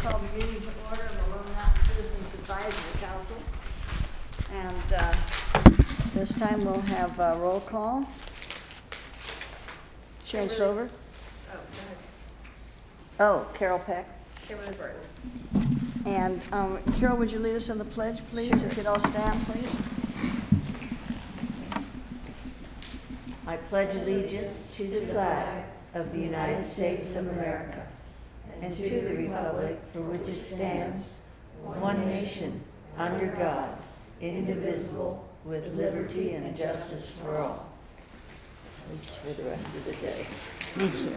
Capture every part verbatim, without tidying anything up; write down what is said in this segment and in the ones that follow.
call the meeting to order of the Lone Mountain Citizens Advisory Council. And uh, this time we'll have a roll call. Sharon Stover. Oh, go ahead. Oh, Carol Peck. Kimberly Burton. And um, Carol, would you lead us in the pledge, please? Sure. If you'd all stand, please. I pledge allegiance to the flag of the United States of America and to the republic for which it stands, one nation, under God, indivisible, with liberty and justice for all. That's for the rest of the day. Thank you.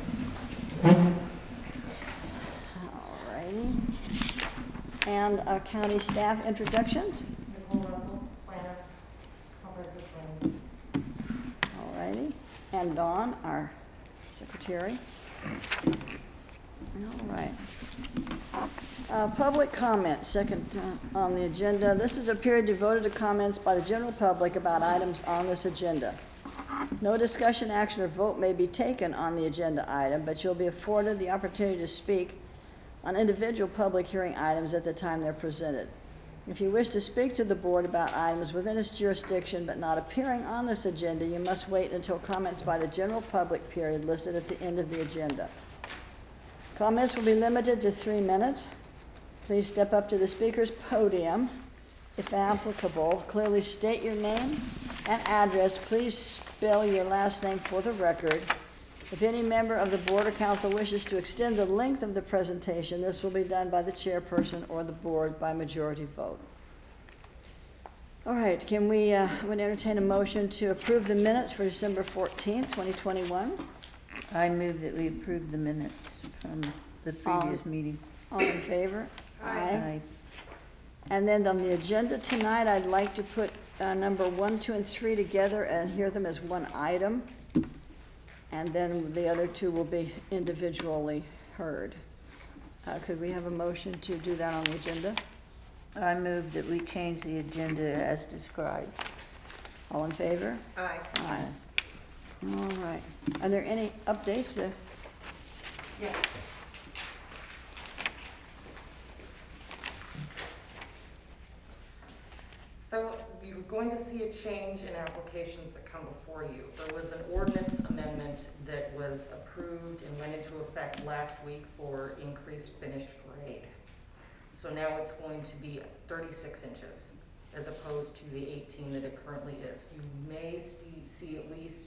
All righty. And uh, county staff introductions. Nicole Russell, planner, comprehensive planning. All righty. And Dawn, our secretary. All right. Uh, Public comment, second uh, on the agenda. This is a period devoted to comments by the general public about items on this agenda. No discussion, action, or vote may be taken on the agenda item, but you'll be afforded the opportunity to speak on individual public hearing items at the time they're presented. If you wish to speak to the board about items within its jurisdiction but not appearing on this agenda, you must wait until comments by the general public period listed at the end of the agenda. Comments will be limited to three minutes. Please step up to the speaker's podium. If applicable, clearly state your name and address. Please spell your last name for the record. If any member of the board or council wishes to extend the length of the presentation, this will be done by the chairperson or the board by majority vote. All right, can we uh, would entertain a motion to approve the minutes for December fourteenth, twenty twenty-one? I move that we approve the minutes from the previous Um, meeting. All in favor? Aye. And then on the agenda tonight, I'd like to put uh, number one, two, and three together and hear them as one item. And then the other two will be individually heard. Uh, Could we have a motion to do that on the agenda? I move that we change the agenda as described. All in favor? Aye. Aye. All right. Are there any updates? Uh, Yes. So you're going to see a change in applications that come before you. There was an ordinance amendment that was approved and went into effect last week for increased finished grade. So now it's going to be thirty-six inches as opposed to the eighteen that it currently is. You may see, see at least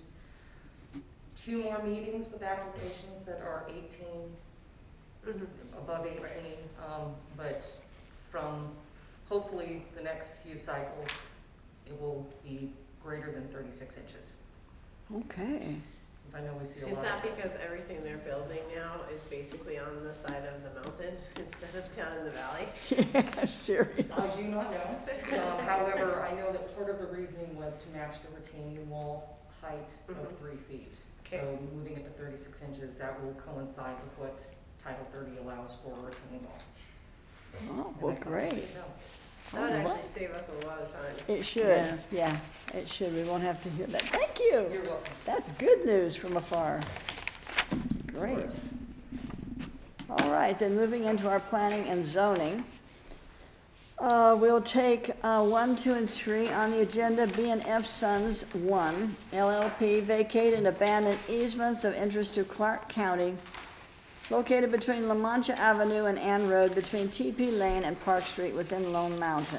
two more meetings with applications that are eighteen, mm-hmm. above eighteen, um, but from hopefully the next few cycles, it will be greater than thirty-six inches. Okay. Since I know we see a Is lot that of because everything they're building now is basically on the side of the mountain instead of down in the valley? Yeah, serious. I do not know. Um, however, I know that part of the reasoning was to match the retaining wall height of Mhm. three feet. Okay. So moving it to thirty-six inches, that will coincide with what Title thirty allows for a retaining wall. Oh, And well, I thought, great. there you go. That would Oh, actually what? save us a lot of time. It should, Yeah. yeah, it should. We won't have to hear that. Thank you. You're welcome. That's good news from afar. Great. All right, then moving into our planning and zoning. Uh, we'll take uh, one, two, and three on the agenda. B and F Sons one, L L P, vacate and abandon easements of interest to Clark County located between La Mancha Avenue and Ann Road between T P Lane and Park Street within Lone Mountain.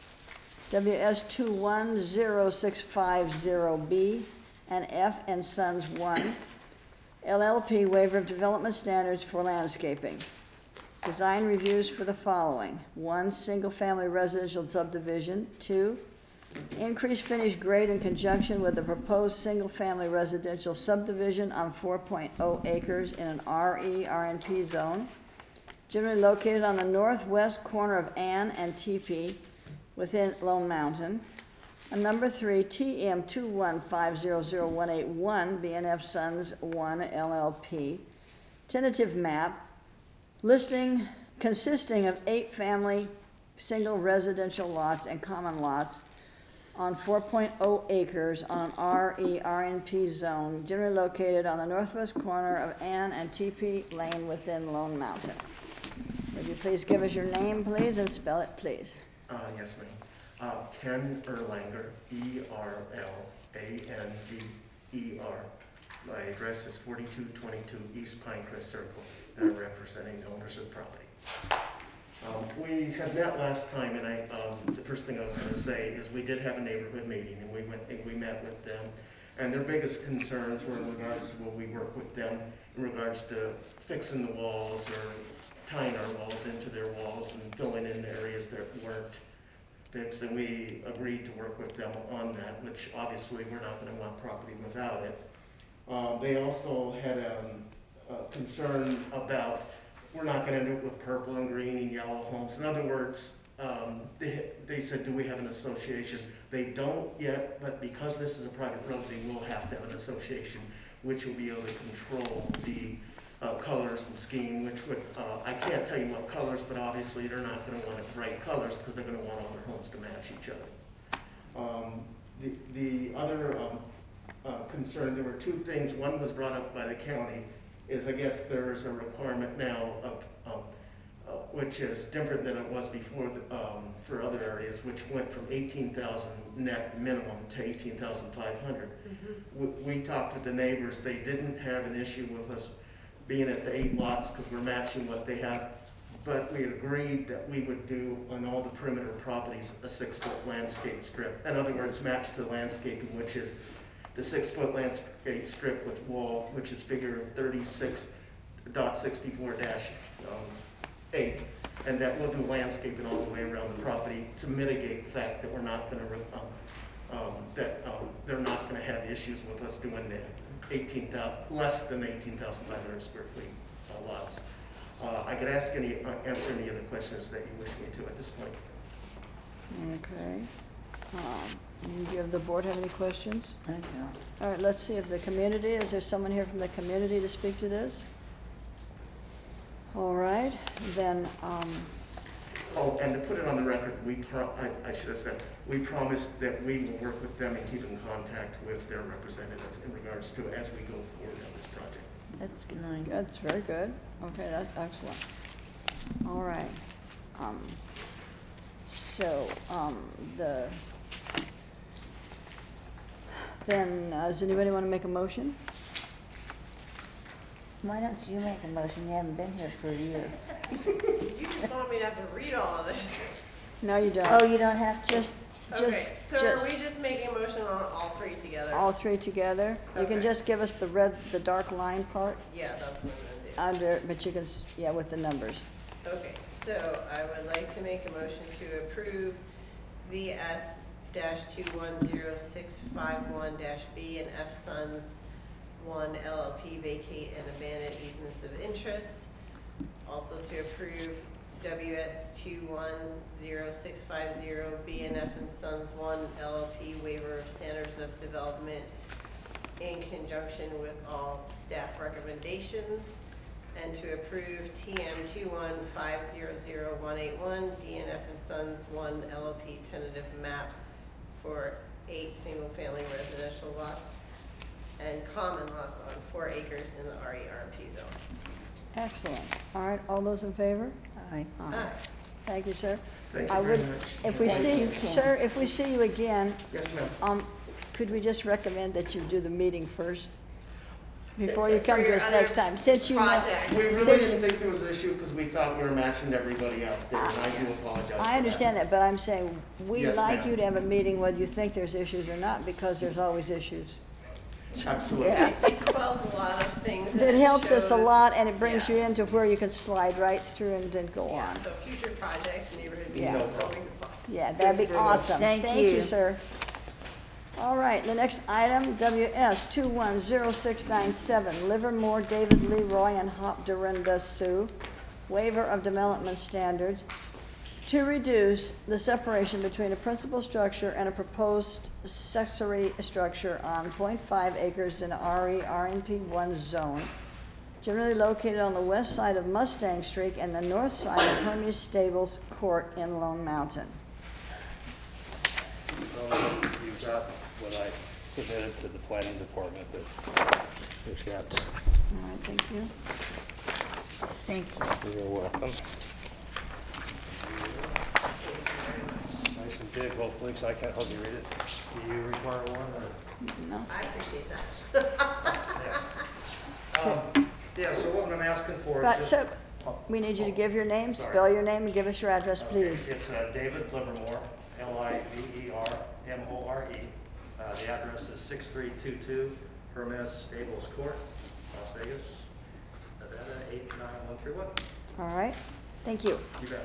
W S two one zero six five zero B and F and Sons one, L L P waiver of development standards for landscaping. Design reviews for the following: one, single-family residential subdivision; two, increased finished grade in conjunction with the proposed single-family residential subdivision on four point oh acres in an R E R N P zone, generally located on the northwest corner of Ann and T P within Lone Mountain. And number three, T M two one five zero zero one eight one, B and F Sons one L L P, tentative map, listing consisting of eight family single residential lots and common lots on four point oh acres on an R E R N P zone, generally located on the northwest corner of Ann and T P Lane within Lone Mountain. Would you please give us your name, please, and spell it, please? Uh, yes, ma'am. Uh, Ken Erlanger, E R L A N G E R. My address is forty-two twenty-two East Pinecrest Circle, and I'm representing the owners of the property. Um, we had met last time, and I, um, the first thing I was gonna say is we did have a neighborhood meeting, and we went, and we met with them. And their biggest concerns were in regards to, will we work with them in regards to fixing the walls or tying our walls into their walls and filling in the areas that weren't fixed. And we agreed to work with them on that, which obviously we're not gonna want property without it. Um, they also had um, a concern about, we're not gonna end up with purple and green and yellow homes. In other words, um, they, they said, do we have an association? They don't yet, but because this is a private road, they will have to have an association, which will be able to control the uh, colors and scheme, which would, uh, I can't tell you what colors, but obviously they're not gonna want bright colors because they're gonna want all their homes to match each other. Um, the, the other um, uh, concern, there were two things. One was brought up by the county, is I guess there is a requirement now of, um, uh, which is different than it was before the, um, for other areas, which went from eighteen thousand net minimum to eighteen thousand five hundred. Mm-hmm. We, we talked with the neighbors, they didn't have an issue with us being at the eight lots because we're matching what they have, but we agreed that we would do on all the perimeter properties a six-foot landscape strip. In other words, match to landscaping, which is the six-foot landscape strip with wall, which is figure thirty-six dot sixty-four dash eight, and that we'll do landscaping all the way around the property to mitigate the fact that we're not gonna, um, um, that, um, they're not gonna have issues with us doing the eighteen thousand, less than eighteen thousand five hundred square feet uh, lots. Uh, I could ask any, uh, answer any other questions that you wish me to at this point. Okay. Um, Do you have the board have any questions? I know. All right, let's see if the community, is there someone here from the community to speak to this? All right, then, um, Oh, and to put it on the record, we pro, I, I should have said, we promised that we will work with them and keep in contact with their representative in regards to as we go forward on this project. That's nice. that's very good. Okay, that's excellent. All right. Um, so, um, the, then, uh, does anybody want to make a motion? Why don't you make a motion? You haven't been here for a year. You just want me to have to read all of this? No, you don't. Oh, you don't have to? Just, just, Okay, so just are we just making a motion on all three together? all three together. You can Okay. just give us the red, the dark line part Yeah, that's what I'm gonna under, but you can, s- yeah, with the numbers. do. Okay, so I would like to make a motion to approve V S two one zero six five one B and F Sons one L L P vacate and abandon easements of interest. Also to approve W S two one zero six five zero B and F and Sons one L L P waiver of standards of development in conjunction with all staff recommendations. And to approve T M two one five zero zero one eight one B and F and Sons one L L P tentative map for eight single-family residential lots and common lots on four acres in the R E R M P zone. Excellent. All right, all those in favor? Aye. Aye. Aye. Thank you, sir. Thank I you very would- much. If we Thank see, you, Ken. sir, if we see you again, Yes, ma'am. um, could we just recommend that you do the meeting first? Before you For come to your us other next time, since you know. projects. We really since- didn't think there was an issue because we thought we were matching everybody out there, and I do apologize for that. I understand that, but I'm saying, we'd Yes, like ma'am. you to have a meeting whether you think there's issues or not, because there's always issues. Absolutely. Yeah. It quells a lot of things. and It helps us a shows- lot, and it brings yeah. you into where you can slide right through and then go Yeah, on. so future projects, neighborhood Yeah. meetings, always a plus. Yeah, that'd be Thank you very much. awesome. Thank Thank you, you. sir. All right, the next item, W S two one zero six nine seven, Livermore, David Leroy, and Hop Dorinda Sue, waiver of development standards to reduce the separation between a principal structure and a proposed accessory structure on point five acres in R E R N P one zone, generally located on the west side of Mustang Street and the north side of Hermes Stables Court in Lone Mountain. Um, You've got what I submitted to the planning department that you've got. All right, thank you. Thank you. You're welcome. Thank you very much. Nice and big, hopefully, because I can't hardly read it. Do you require one, or? No? I appreciate that. Um, Yeah, so what I'm asking for is Right, just. so Oh, we need you to oh, give your name, sorry. spell your name, and give us your address, okay, please. It's uh, David Livermore, L I V E R M O R E. Uh, The address is six three two two Hermes Stables Court, Las Vegas, Nevada, eight nine one three one. All right, thank you. You bet.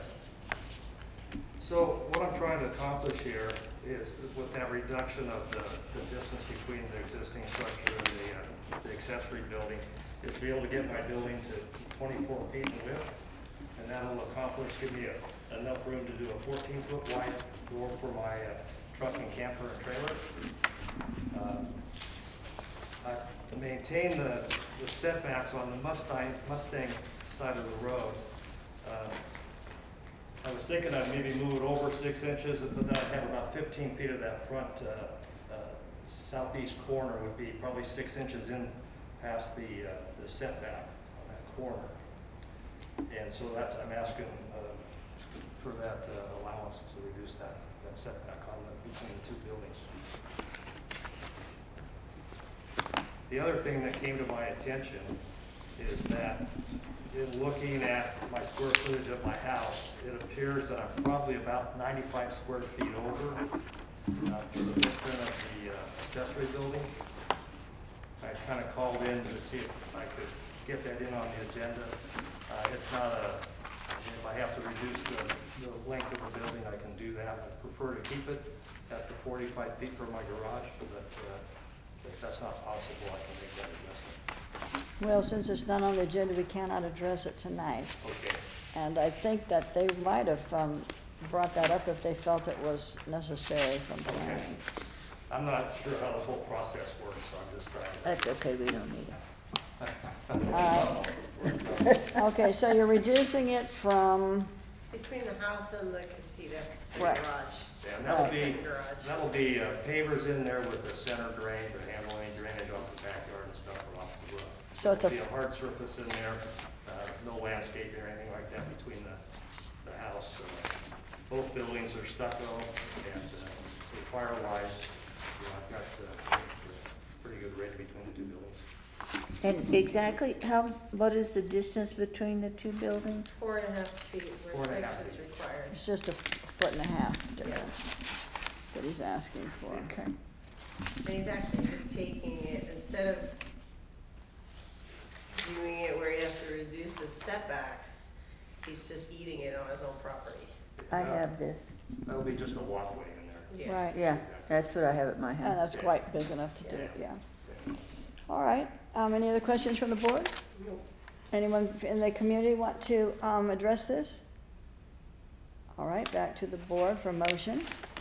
So what I'm trying to accomplish here is with that reduction of the, the distance between the existing structure and the, uh, the accessory building, is to be able to get my building to twenty-four feet in width. And that'll accomplish, give me a, enough room to do a fourteen foot wide door for my uh, truck and camper and trailer. Um, I- To maintain the, the setbacks on the Mustang, Mustang side of the road, uh, I was thinking I'd maybe move it over six inches, but then I'd have about fifteen feet of that front uh, uh, southeast corner would be probably six inches in past the, uh, the setback on that corner. And so that's, I'm asking uh, for that uh, allowance to reduce that, that setback on the, between the two buildings. The other thing that came to my attention is that in looking at my square footage of my house, it appears that I'm probably about ninety-five square feet over uh, for the footprint of the uh, accessory building. I kind of called in to see if I could get that in on the agenda. Uh, It's not a, if I have to reduce the, the length of the building, I can do that. I prefer to keep it at the forty-five feet from my garage, but uh, if that's not possible, I can make that adjustment. Well, since it's not on the agenda, we cannot address it tonight. Okay. And I think that they might have um, brought that up if they felt it was necessary from planning. I'm not sure how this whole process works, so I'm just trying to. That's okay, we don't need it. Uh, Okay, so you're reducing it from, Between the house and the casita, the Right. garage. Yeah, and that'll be, Second garage. that'll be uh, pavers in there with the center drain to handle any drainage off the backyard and stuff or off the roof. So it's a- There'll be a hard surface in there, uh, no landscaping or anything like that between the, the house. Uh, Both buildings are stucco and uh, fire-wise, you know, I've got uh, a pretty good rate between the two buildings. And exactly how, what is the distance between the two buildings? Four and a half feet Four where and a six half is feet. required. it's just a foot and a half difference that he's asking for. Okay. And he's actually just taking it, instead of doing it where he has to reduce the setbacks, he's just eating it on his own property. I have this. That'll be just a walkway in there. Yeah. Right, Yeah, that's what I have at my and house. that's quite big enough to do it, yeah. All right, um, any other questions from the board? Anyone in the community want to, um, address this? All right, back to the board for motion.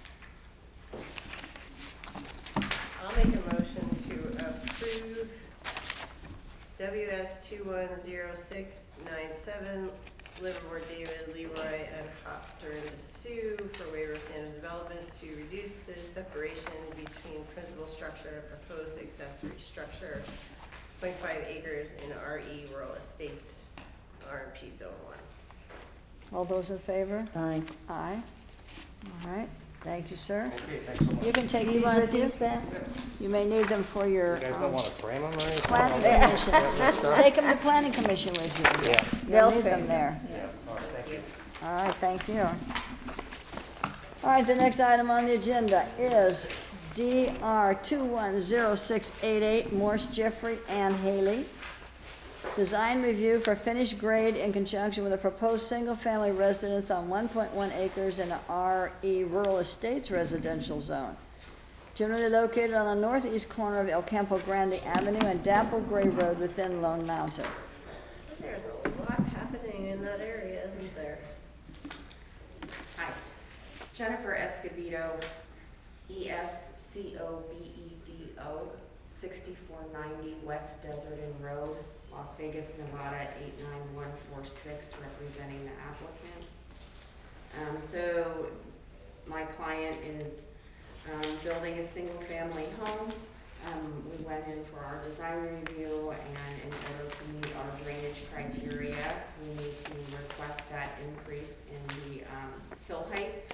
I'll make a motion to approve W S two one zero six nine seven, Livermore, David, Leroy, and Hopter and Sue for waiver of standard developments to reduce the separation between principal structure and proposed accessory structure, point five acres in R E rural estates, R and P zone one. All those in favor? Aye. Aye. All right, thank you, sir. Okay, thanks so much. You can take You these want with you. these back? You may need them for your You guys um, don't want to frame them or anything? planning commission. Take them to planning commission with you. Yeah. You'll They'll need them fit. there. Yeah, all right, thank you. All right, thank you. All right, the next item on the agenda is D R two one zero six eight eight, Morse, Jeffrey, and Haley. Design review for finished grade in conjunction with a proposed single-family residence on one point one acres in a R E rural estates residential zone. Generally located on the northeast corner of El Campo Grande Avenue and Dapple Gray Road within Lone Mountain. There's a lot happening in that area, isn't there? Hi, Jennifer Escobedo, E S C O B E D O, sixty-four ninety West Desert Inn Road, Las Vegas, Nevada, eight nine one four six, representing the applicant. Um, so my client is, um, building a single-family home. Um, we went in for our design review, and in order to meet our drainage criteria, we need to request that increase in the, um, fill height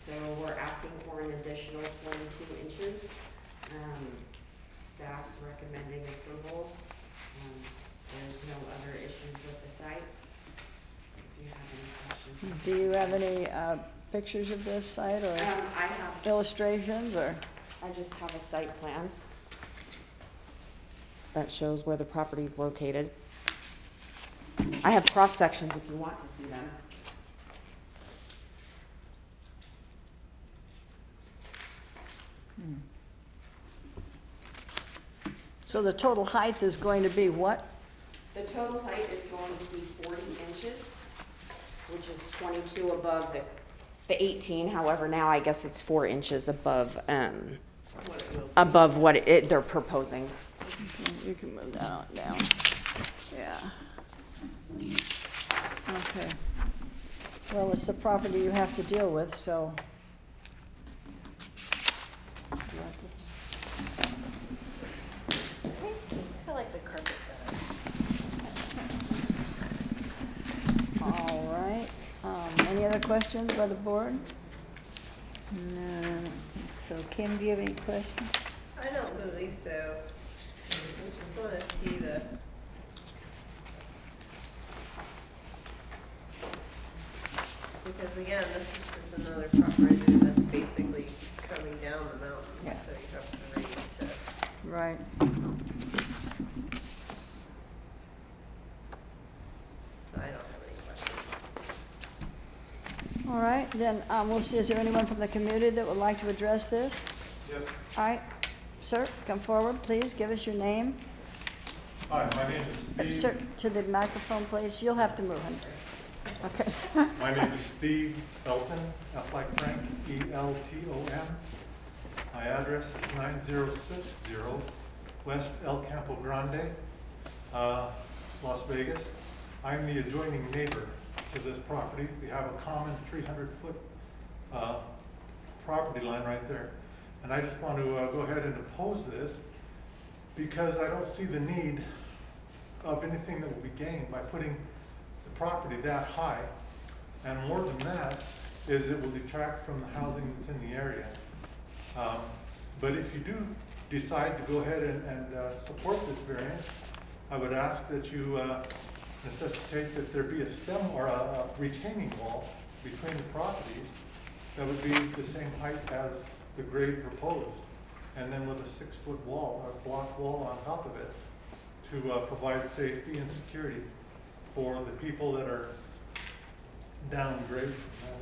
So we're asking for an additional twenty-two inches. Um, staff's recommending approval. Um, there's no other issues with the site. If you have any questions. Do you have any uh, pictures of this site or Um, I have, illustrations or? I just have a site plan that shows where the property is located. I have cross sections if you want to see them. So the total height is going to be what? The total height is going to be forty inches, which is twenty-two above the, the eighteen. However, now I guess it's four inches above, um, What it will be. above what it, they're proposing. You can move that on down. Yeah. Okay. Well, it's the property you have to deal with, so. I like the carpet better. All right. Um, Any other questions by the board? No. So Kim, do you have any questions? I don't believe so. I just wanna see the. Because again, this is just another property that's basically coming down the mountain, Yeah. so you have to raise to. Right. I don't have any questions. All right, then um, we'll see, is there anyone from the community that would like to address this? Yes. All right, sir, come forward, please, give us your name. Hi, my name Uh, is Sir, Steve. to the microphone, please, you'll have to move him. Okay. My name is Steve Felton, F like Frank, E L T O N. My address is nine zero six zero West El Campo Grande, uh, Las Vegas. I'm the adjoining neighbor to this property. We have a common three hundred foot uh, property line right there. And I just want to uh, go ahead and oppose this because I don't see the need of anything that will be gained by putting the property that high. And more than that is it will detract from the housing that's in the area. Um, But if you do decide to go ahead and, and uh, support this variance, I would ask that you uh, necessitate that there be a stem or a a retaining wall between the properties that would be the same height as the grade proposed, and then with a six-foot wall, or block wall on top of it, to uh, provide safety and security for the people that are downgrade from that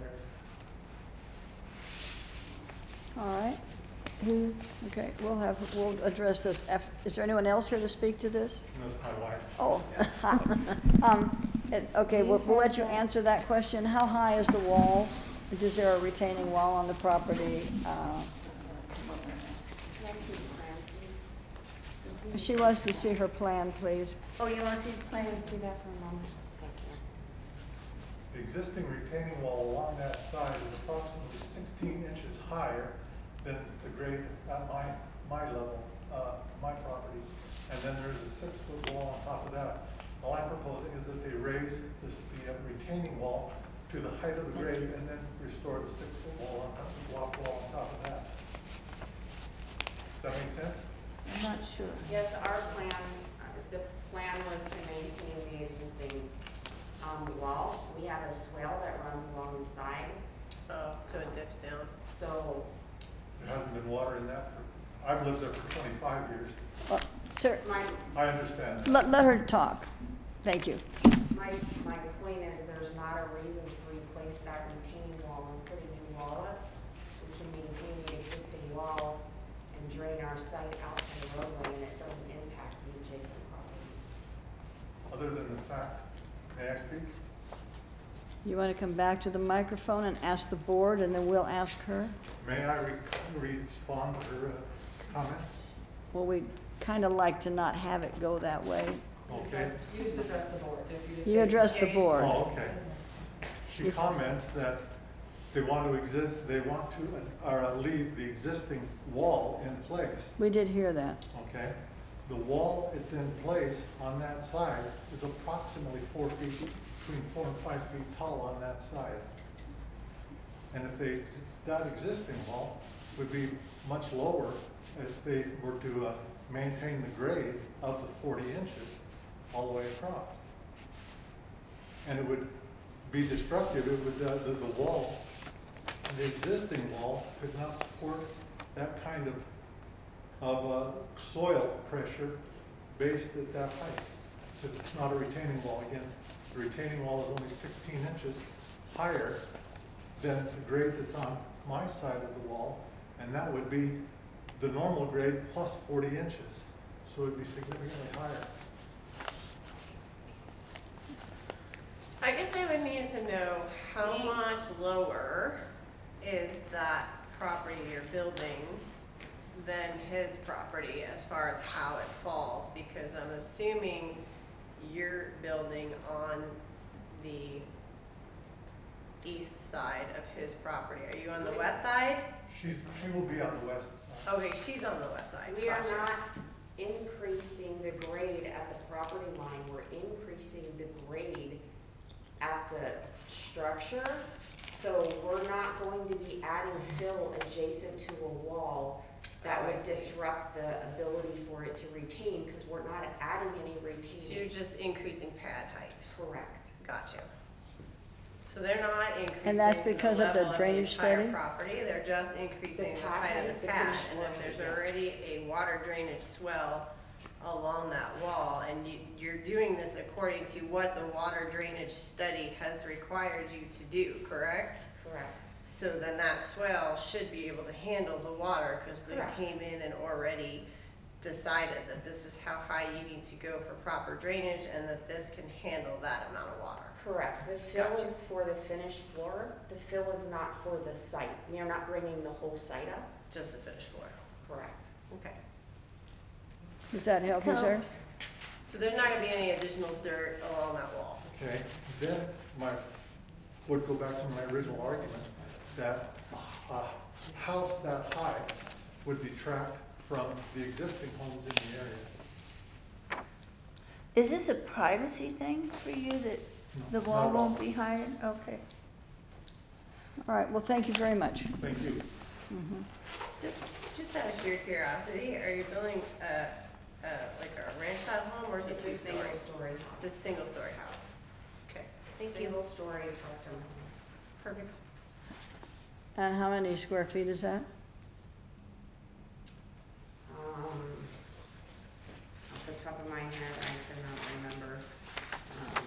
area. All right. Who, okay, we'll have, we'll address this. F- Is there anyone else here to speak to this? And that's my wife. Oh, hi. Um, it- Okay, we'll, we'll let you answer that question. How high is the wall? Is there a retaining wall on the property? Uh, Can I see the plan, please? She wants to see her plan, please. Oh, you want to see the plan? Can I see that for a moment? Thank you. The existing retaining wall along that side is approximately sixteen inches higher than the grade at my, my level, uh, my property. And then there's a six-foot wall on top of that. All I'm proposing is that they raise this, the uh, retaining wall to the height of the grade and then restore the six-foot wall on top, the block wall on top of that. Does that make sense? I'm not sure. Yes, our plan, uh, the plan was to maintain the existing, um, wall. We have a swale that runs along the side, Oh, so it dips down. so There hasn't been water in that for, I've lived there for twenty-five years. Well, Sir, my, I understand. let, let her talk. Thank you. my, my point is there's not a reason to replace that retaining wall and put a new wall up. We can maintain the existing wall and drain our site out to the roadway and it doesn't impact the adjacent property. Other than the fact, may I speak? You want to come back to the microphone and ask the board, and then we'll ask her? May I re- respond to her uh, comment? Well, we'd kind of like to not have it go that way. Okay. You just address the board. If you- You address the board. Oh, okay. She comments that they want to exist, they want to, uh, or leave the existing wall in place, We did hear that. okay? The wall that's in place on that side is approximately four feet, between four and five feet tall on that side. And if they, that existing wall would be much lower if they were to uh, maintain the grade of the forty inches all the way across. And it would be destructive, it would, uh, the, the wall, the existing wall could not support that kind of, of uh, soil pressure based at that height. Because it's not a retaining wall. Again, the retaining wall is only sixteen inches higher than the grade that's on my side of the wall, and that would be the normal grade plus forty inches. So it would be significantly higher. I guess I would need to know how much lower is that property you're building than his property as far as how it falls, because I'm assuming you're building on the east side of his property. Are you on the west side? She's, she will be on the west side. Okay, she's on the west side. We are Gotcha. not increasing the grade at the property line, we're increasing the grade at the structure. So we're not going to be adding fill adjacent to a wall that would disrupt the ability for it to retain, because we're not adding any So you're retaining. just increasing pad height. Correct. Gotcha. So they're not increasing And that's because the of the level drainage entire study? property, they're just increasing The the pad height of height, the the pad. finished And floor if height, there's yes. already a water drainage swell along that wall, and you, you're doing this according to what the water drainage study has required you to do, correct? Correct. So then that swell should be able to handle the water, because they Correct. came in and already decided that this is how high you need to go for proper drainage, and that this can handle that amount of water. Correct. The fill Gotcha. is for the finished floor. The fill is not for the site. We are not bringing the whole site up. Just the finished floor. Correct. Okay. Does that help you, So- sir? So there's not gonna be any additional dirt along that wall? Okay, then my, would go back to my original argument that a house that high would detract from the existing homes in the area. Is this a privacy thing for you that the No, wall not at all. won't be higher? Okay. All right, well, thank you very much. Thank you. Mhm. Just, just out of sheer curiosity, are you building a, a, like a ranch style home, or is it It's two a single story? story It's a single story house. Okay, thank you. Single story custom. Perfect. And how many square feet is that? Um, off the top of my head, I cannot remember. Um,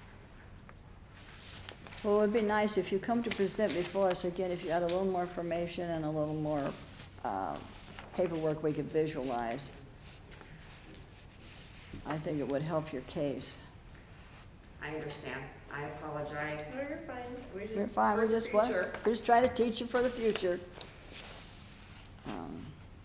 Well, it would be nice if you come to present before us again, if you had a little more information and a little more uh, paperwork we could visualize. I think it would help your case. I understand. I apologize. No, you're fine. We're just. You're fine, for we the just want, future. we just try to teach you for the future. Um,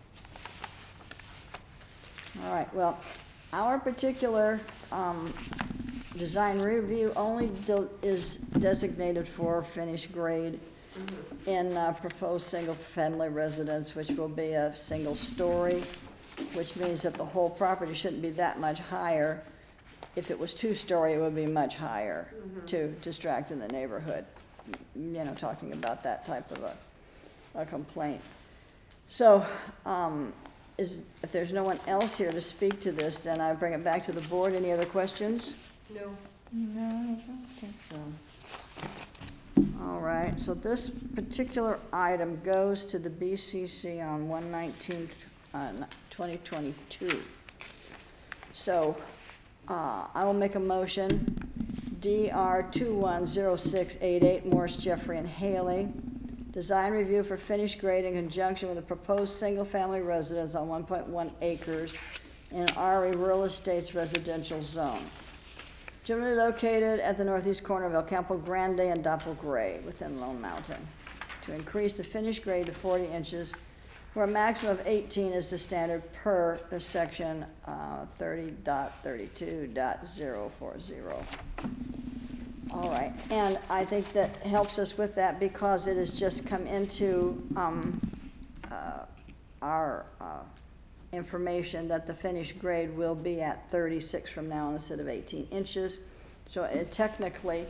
All right, well, our particular um, design review only de- is designated for finished grade in uh, proposed single-family residence, which will be a single story, which means that the whole property shouldn't be that much higher. If it was two-story, it would be much higher to distract in the neighborhood, you know, talking about that type of a, a complaint. So, um, is, if there's no one else here to speak to this, then I bring it back to the board. Any other questions? No. No, I don't think so. All right, so this particular item goes to the B C C on one nineteen, uh, twenty twenty-two. So, uh, I will make a motion, D R two one zero six eight eight, Morris, Jeffrey, and Haley. Design review for finished grade in conjunction with a proposed single-family residence on one point one acres in R E Rural Estates Residential Zone, generally located at the northeast corner of El Campo Grande and Doppel Gray within Lone Mountain, to increase the finished grade to forty inches, where a maximum of eighteen is the standard per the section uh, thirty dot thirty-two dot zero four zero. All right, and I think that helps us with that because it has just come into um, uh, our uh, information that the finished grade will be at thirty-six from now on instead of eighteen inches. So it technically,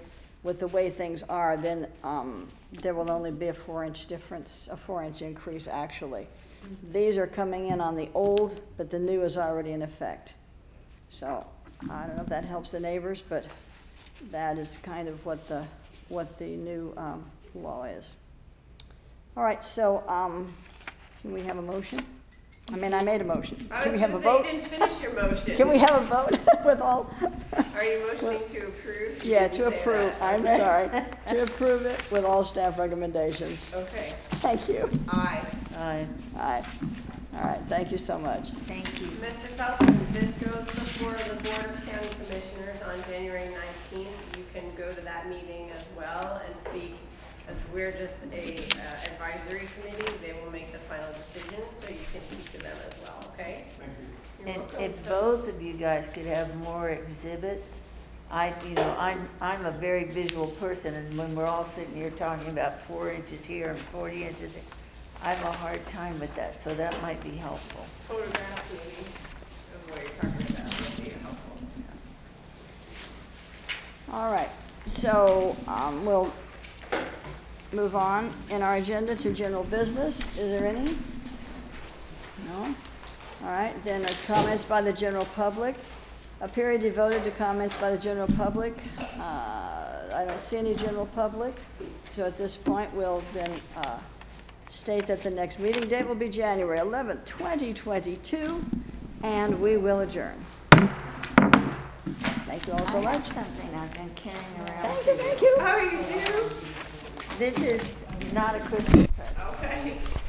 with the way things are, then um, there will only be a four-inch difference, a four-inch increase, actually. These are coming in on the old, but the new is already in effect. So I don't know if that helps the neighbors, but that is kind of what the, what the new um, law is. All right, so um, can we have a motion? I mean, I made a motion. I Can was we have a gonna say, you vote? didn't finish your motion. Can we have a vote with all? Are you motioning to approve? You Yeah, didn't to say approve, that. I'm sorry, to approve it with all staff recommendations. Okay, Thank you. aye. Aye. Aye. All right, thank you so much. Thank you. Mister Felton, this goes before the Board of County Commissioners on January nineteenth. You can go to that meeting as well and speak, as we're just a uh, advisory committee. They will make the final decision, so you can speak to them as well, okay? Thank you. You're And welcome. if both of you guys could have more exhibits, I, you know, I'm, I'm a very visual person, and when we're all sitting here talking about four inches here and forty inches, I have a hard time with that, so that might be helpful. Photographs maybe of what you're talking about would be helpful. All right, so um, we'll move on in our agenda to general business. Is there any? No? All right, then uh, comments by the general public. A period devoted to comments by the general public. Uh, I don't see any general public, so at this point, we'll then uh, state that the next meeting date will be January eleventh, twenty twenty-two, and we will adjourn. Thank you all so I much. have something I've been carrying around. Thank you, thank you. Oh, you do? This is not a Christmas present. Okay.